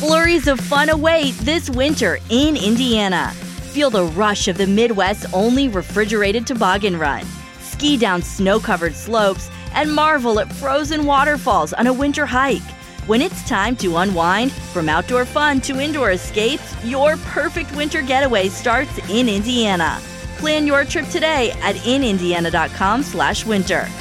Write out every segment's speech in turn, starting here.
Flurries of fun await this winter in Indiana. Feel the rush of the Midwest's only refrigerated toboggan run. Ski down snow-covered slopes and marvel at frozen waterfalls on a winter hike. When it's time to unwind, from outdoor fun to indoor escapes, your perfect winter getaway starts in Indiana. Plan your trip today at inindiana.com/winter.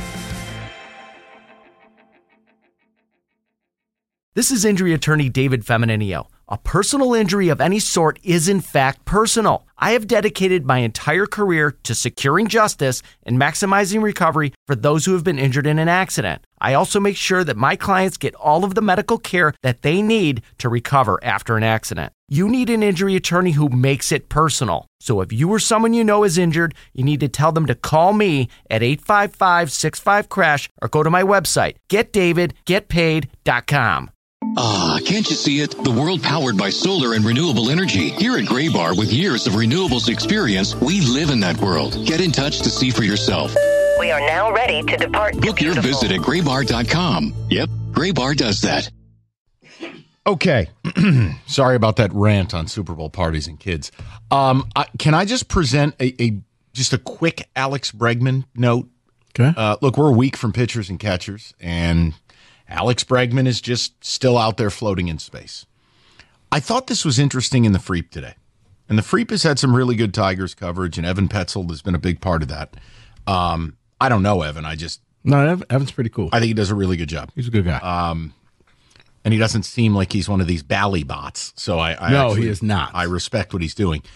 This is injury attorney David Femininio. A personal injury of any sort is in fact personal. I have dedicated my entire career to securing justice and maximizing recovery for those who have been injured in an accident. I also make sure that my clients get all of the medical care that they need to recover after an accident. You need an injury attorney who makes it personal. So if you or someone you know is injured, you need to tell them to call me at 855-65-CRASH or go to my website, getdavidgetpaid.com. Can't you see it? The world powered by solar and renewable energy. Here at Graybar, with years of renewables experience, we live in that world. Get in touch to see for yourself. We are now ready to depart. Book your visit at graybar.com. Yep, Graybar does that. Okay. Sorry about that rant on Super Bowl parties and kids. Can I just present just a quick Alex Bregman note? Okay. Look, we're a week from pitchers and catchers, and Alex Bregman is just still out there floating in space. I thought this was interesting in the Freep today. And the Freep has had some really good Tigers coverage, and Evan Petzold has been a big part of that. I don't know Evan. No, Evan's pretty cool. I think he does a really good job. He's a good guy. And he doesn't seem like he's one of these bally bots. So he is not. I respect what he's doing.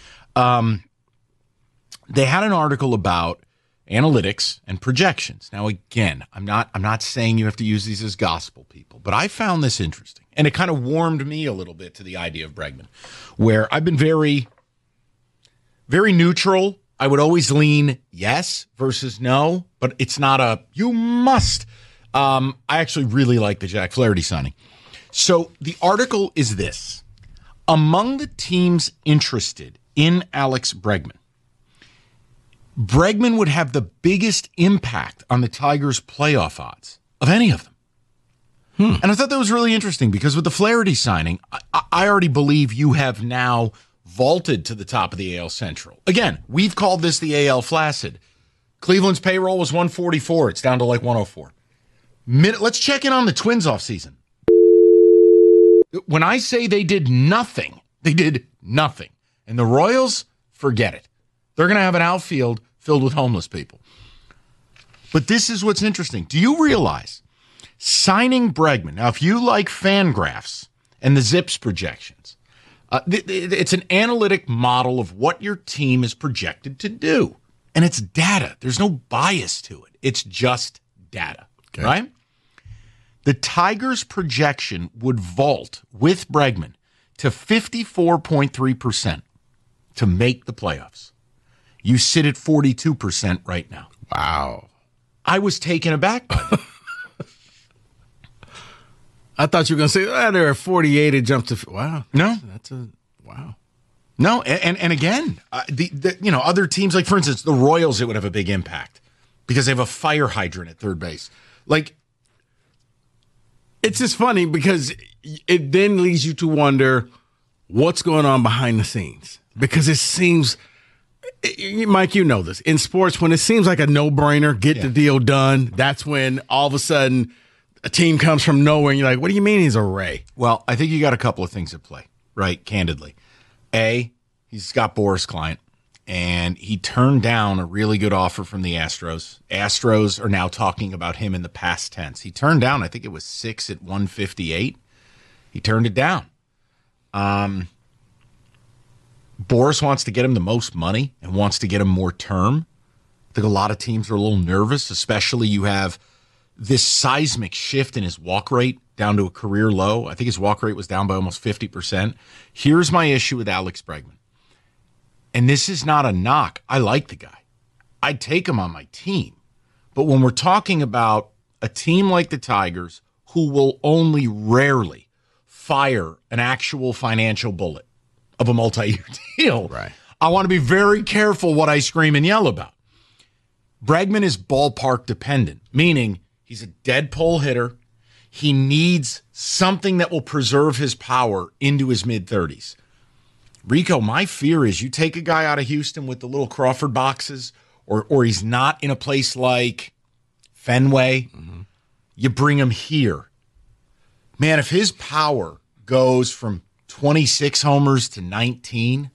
They had an article about analytics and projections. Now, again, I'm not saying you have to use these as gospel, people, but I found this interesting, and it kind of warmed me a little bit to the idea of Bregman, where I've been very, very neutral. I would always lean yes versus no, but it's not a you must. I actually really like the Jack Flaherty signing. So the article is this: among the teams interested in Alex Bregman, Bregman would have the biggest impact on the Tigers' playoff odds of any of them. And I thought that was really interesting because with the Flaherty signing, I already believe you have now vaulted to the top of the AL Central. Again, we've called this the AL Flaccid. Cleveland's payroll was 144. It's down to like 104. Let's check in on the Twins offseason. When I say they did nothing, they did nothing. And the Royals, forget it. They're going to have an outfield filled with homeless people. But this is what's interesting. Do you realize signing Bregman, now if you like Fangraphs and the Zips projections, it's an analytic model of what your team is projected to do. And it's data. There's no bias to it. It's just data, right? The Tigers' projection would vault with Bregman to 54.3% to make the playoffs. You sit at 42% right now. Wow. I was taken aback by that. I thought you were going to say, they're at 48, it jumped to, wow. No. Wow. No, and again, other teams, like, for instance, the Royals, it would have a big impact because they have a fire hydrant at third base. Like, it's just funny because it then leads you to wonder what's going on behind the scenes. Because it seems, Mike, you know this, in sports, when it seems like a no-brainer, get the deal done, that's when all of a sudden a team comes from nowhere and you're like, what do you mean he's a Ray? Well, I think you got a couple of things at play, right, candidly. A, he's Scott Boras' client, and he turned down a really good offer from the Astros. Astros are now talking about him in the past tense. He turned down, I think it was 6 at 158. He turned it down. Boras wants to get him the most money and wants to get him more term. I think a lot of teams are a little nervous, especially you have this seismic shift in his walk rate down to a career low. I think his walk rate was down by almost 50%. Here's my issue with Alex Bregman. And this is not a knock. I like the guy. I'd take him on my team. But when we're talking about a team like the Tigers who will only rarely fire an actual financial bullet of a multi-year deal, right, I want to be very careful what I scream and yell about. Bregman is ballpark dependent, meaning he's a dead pull hitter. He needs something that will preserve his power into his mid-30s. Rico, my fear is you take a guy out of Houston with the little Crawford boxes, or he's not in a place like Fenway. Mm-hmm. You bring him here. Man, if his power goes from 26 homers to 19,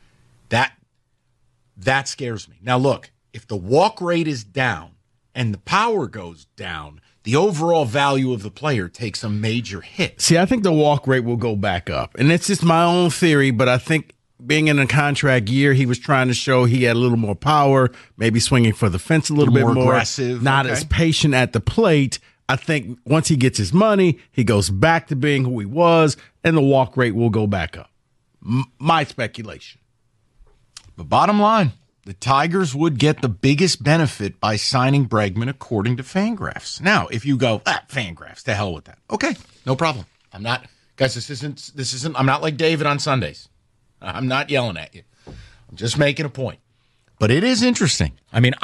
that scares me. Now, look, if the walk rate is down and the power goes down, the overall value of the player takes a major hit. See, I think the walk rate will go back up. And it's just my own theory, but I think being in a contract year, he was trying to show he had a little more power, maybe swinging for the fence a little bit more. Aggressive. Not as patient at the plate. I think once he gets his money, he goes back to being who he was, and the walk rate will go back up. My speculation. But bottom line, the Tigers would get the biggest benefit by signing Bregman according to Fangraphs. Now, if you go, Fangraphs, to hell with that. Okay, no problem. I'm not, guys, this isn't, I'm not like David on Sundays. I'm not yelling at you. I'm just making a point. But it is interesting. I mean,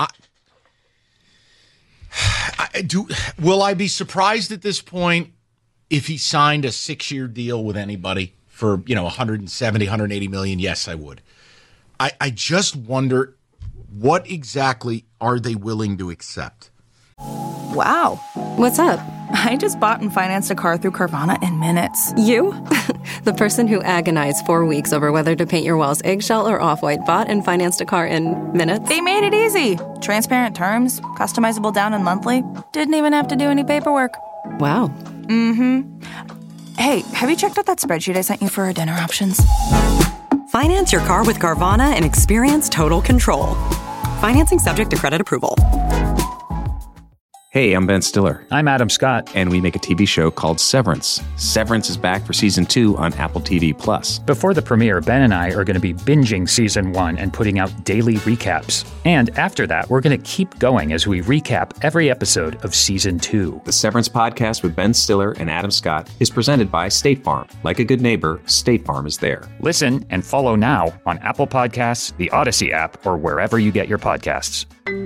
will I be surprised at this point if he signed a 6-year deal with anybody for, 170, 180 million? Yes, I would. I just wonder, what exactly are they willing to accept? Wow. What's up? I just bought and financed a car through Carvana in minutes. You? The person who agonized 4 weeks over whether to paint your walls eggshell or off-white bought and financed a car in minutes? They made it easy. Transparent terms, customizable down and monthly. Didn't even have to do any paperwork. Wow. Mm-hmm. Hey, have you checked out that spreadsheet I sent you for our dinner options? Finance your car with Carvana and experience total control. Financing subject to credit approval. Hey, I'm Ben Stiller. I'm Adam Scott. And we make a TV show called Severance. Severance is back for Season 2 on Apple TV+. Before the premiere, Ben and I are going to be binging Season 1 and putting out daily recaps. And after that, we're going to keep going as we recap every episode of Season 2. The Severance podcast with Ben Stiller and Adam Scott is presented by State Farm. Like a good neighbor, State Farm is there. Listen and follow now on Apple Podcasts, the Odyssey app, or wherever you get your podcasts.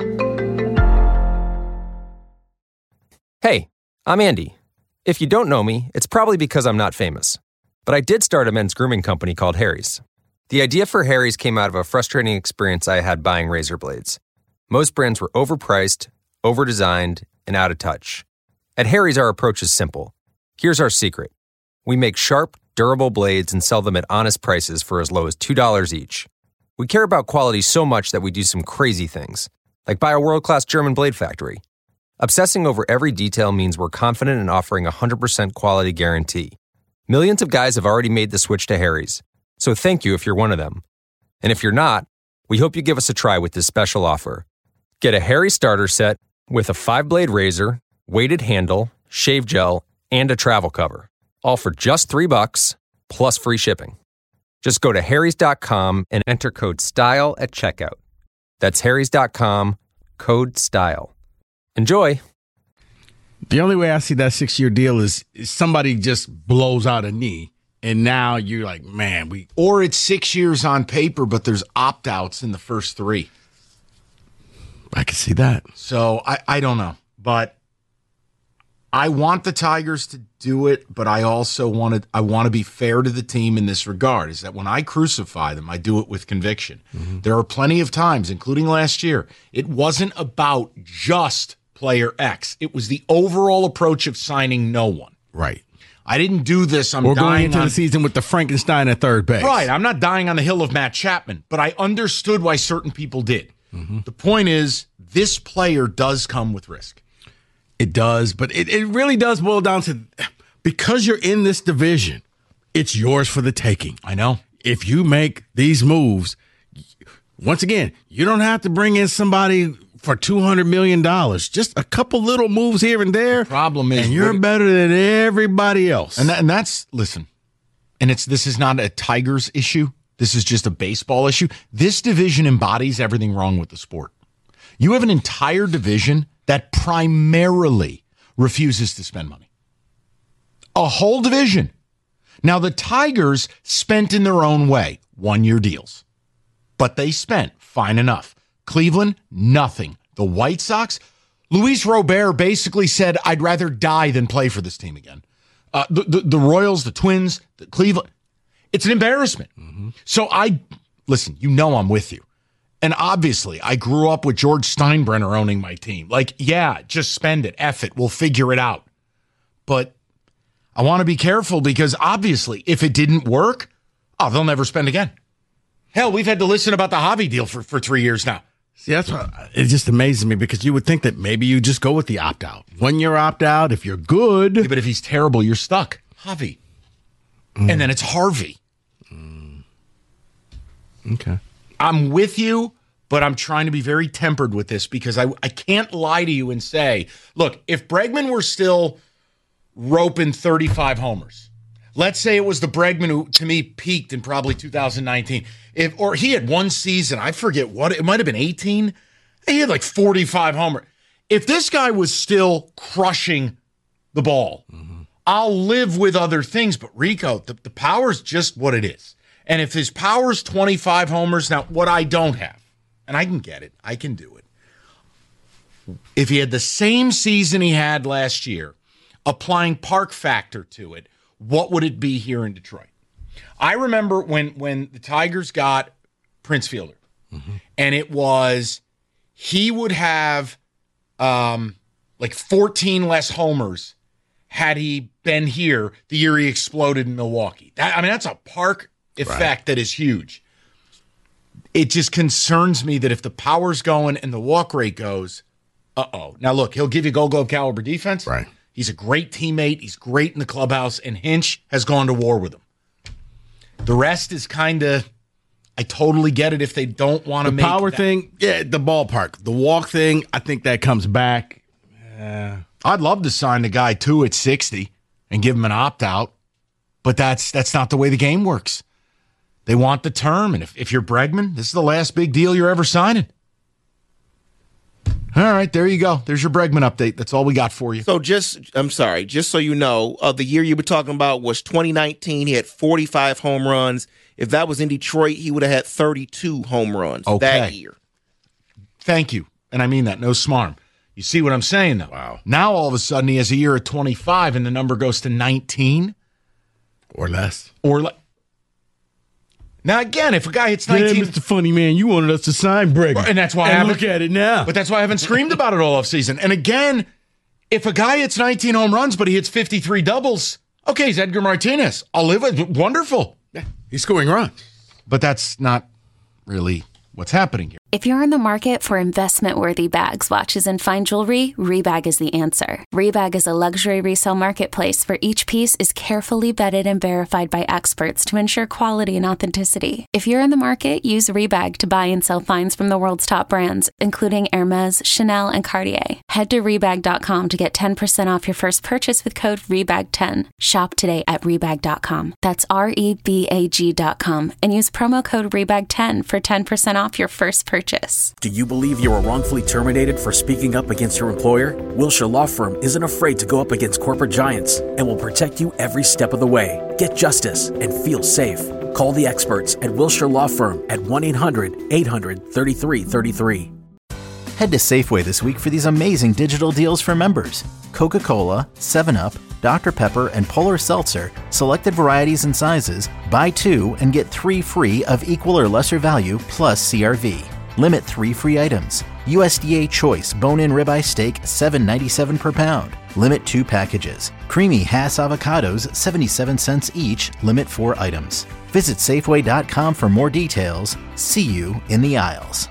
Hey, I'm Andy. If you don't know me, it's probably because I'm not famous. But I did start a men's grooming company called Harry's. The idea for Harry's came out of a frustrating experience I had buying razor blades. Most brands were overpriced, overdesigned, and out of touch. At Harry's, our approach is simple. Here's our secret. We make sharp, durable blades and sell them at honest prices for as low as $2 each. We care about quality so much that we do some crazy things, like buy a world-class German blade factory. Obsessing over every detail means we're confident in offering a 100% quality guarantee. Millions of guys have already made the switch to Harry's, so thank you if you're one of them. And if you're not, we hope you give us a try with this special offer. Get a Harry's starter set with a 5-blade razor, weighted handle, shave gel, and a travel cover, all for just $3 plus free shipping. Just go to harrys.com and enter code STYLE at checkout. That's harrys.com, code STYLE. Enjoy. The only way I see that 6-year deal is somebody just blows out a knee, and now you're like, man, Or it's 6 years on paper, but there's opt-outs in the first 3. I can see that. So I don't know, but I want the Tigers to do it, but I also want to be fair to the team in this regard, is that when I crucify them, I do it with conviction. Mm-hmm. There are plenty of times, including last year, it wasn't about just player X. It was the overall approach of signing no one. Right. I didn't do this. We're going into the season with the Frankenstein at third base. Right. I'm not dying on the hill of Matt Chapman, but I understood why certain people did. Mm-hmm. The point is, this player does come with risk. It does, but it really does boil down to, because you're in this division, it's yours for the taking. I know. If you make these moves, once again, you don't have to bring in somebody for $200 million. Just a couple little moves here and there. The problem is, and you're better than everybody else. And that's listen. And this is not a Tigers issue. This is just a baseball issue. This division embodies everything wrong with the sport. You have an entire division that primarily refuses to spend money. A whole division. Now, the Tigers spent in their own way 1-year deals, but they spent fine enough. Cleveland, nothing. The White Sox, Luis Robert basically said, I'd rather die than play for this team again. The Royals, the Twins, the Cleveland. It's an embarrassment. Mm-hmm. So listen, I'm with you. And obviously, I grew up with George Steinbrenner owning my team. Like, yeah, just spend it. F it. We'll figure it out. But I want to be careful because obviously, if it didn't work, they'll never spend again. Hell, we've had to listen about the Javi deal for 3 years now. See, that's why it just amazes me because you would think that maybe you just go with the opt-out. 1 year opt-out, if you're good. Yeah, but if he's terrible, you're stuck. Javi. And then it's Harvey. Okay. I'm with you, but I'm trying to be very tempered with this because I can't lie to you and say, look, if Bregman were still roping 35 homers, let's say it was the Bregman who, to me, peaked in probably 2019. Or he had one season, I forget what, it might have been 18. He had like 45 homers. If this guy was still crushing the ball, I'll live with other things. But Rico, the power's just what it is. And if his power's 25 homers, now what I don't have, and I can get it, I can do it. If he had the same season he had last year, applying park factor to it, what would it be here in Detroit? I remember when the Tigers got Prince Fielder, and it was, he would have like 14 less homers had he been here the year he exploded in Milwaukee. That's a park effect that is huge. It just concerns me that if the power's going and the walk rate goes, Now, look, he'll give you Gold Glove caliber defense. Right. He's a great teammate. He's great in the clubhouse, and Hinch has gone to war with him. The rest is kind of, I totally get it if they don't want to make the power thing. Yeah, the ballpark. The walk thing, I think that comes back. I'd love to sign the guy too at 60 and give him an opt-out, but that's not the way the game works. They want the term, and if you're Bregman, this is the last big deal you're ever signing. All right, there you go. There's your Bregman update. That's all we got for you. So just so you know, the year you were talking about was 2019. He had 45 home runs. If that was in Detroit, he would have had 32 home runs that year. Thank you. And I mean that. No smarm. You see what I'm saying, though? Wow. Now, all of a sudden, he has a year at 25, and the number goes to 19. Or less. Now, again, if a guy hits 19... Yeah, Mr. Funny Man, you wanted us to sign Bregman. And that's why I haven't... look at it now. But that's why I haven't screamed about it all offseason. And again, if a guy hits 19 home runs, but he hits 53 doubles, okay, he's Edgar Martinez. I'll live with it. Wonderful. Yeah, he's scoring runs. But that's not really what's happening here. If you're in the market for investment-worthy bags, watches, and fine jewelry, Rebag is the answer. Rebag is a luxury resale marketplace where each piece is carefully vetted and verified by experts to ensure quality and authenticity. If you're in the market, use Rebag to buy and sell finds from the world's top brands, including Hermes, Chanel, and Cartier. Head to Rebag.com to get 10% off your first purchase with code REBAG10. Shop today at Rebag.com. That's REBAG.com. And use promo code REBAG10 for 10% off your first purchase. Do you believe you were wrongfully terminated for speaking up against your employer? Wilshire Law Firm isn't afraid to go up against corporate giants and will protect you every step of the way. Get justice and feel safe. Call the experts at Wilshire Law Firm at 1-800-800-3333. Head to Safeway this week for these amazing digital deals for members. Coca-Cola, 7-Up, Dr. Pepper, and Polar Seltzer, selected varieties and sizes, buy 2 and get 3 free of equal or lesser value plus CRV. Limit 3 free items. USDA Choice bone-in ribeye steak, $7.97 per pound. Limit 2 packages. Creamy Hass avocados, 77 cents each. Limit 4 items. Visit Safeway.com for more details. See you in the aisles.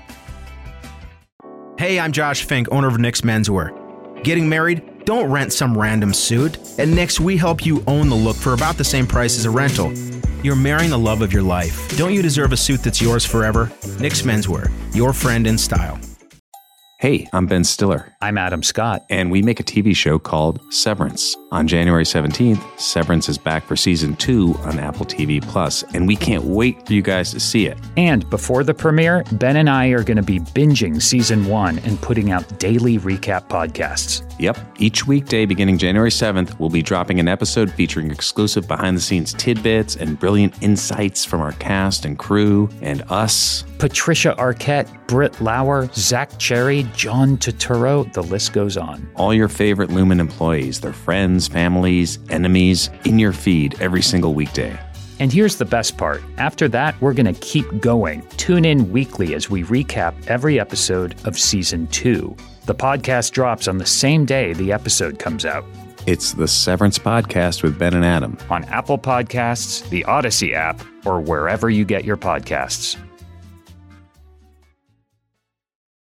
Hey, I'm Josh Fink, owner of Nick's Menswear. Getting married? Don't rent some random suit. At Nick's, we help you own the look for about the same price as a rental. You're marrying the love of your life. Don't you deserve a suit that's yours forever? Nick's Menswear, your friend in style. Hey, I'm Ben Stiller. I'm Adam Scott. And we make a TV show called Severance. On January 17th, Severance is back for season 2 on Apple TV+, and we can't wait for you guys to see it. And before the premiere, Ben and I are going to be binging season 1 and putting out daily recap podcasts. Yep. Each weekday beginning January 7th, we'll be dropping an episode featuring exclusive behind-the-scenes tidbits and brilliant insights from our cast and crew and us. Patricia Arquette, Britt Lauer, Zach Cherry, John Turturro, the list goes on. All your favorite Lumen employees, their friends, families, enemies, in your feed every single weekday. And here's the best part. After that, we're going to keep going. Tune in weekly as we recap every episode of Season 2. The podcast drops on the same day the episode comes out. It's the Severance Podcast with Ben and Adam. On Apple Podcasts, the Odyssey app, or wherever you get your podcasts.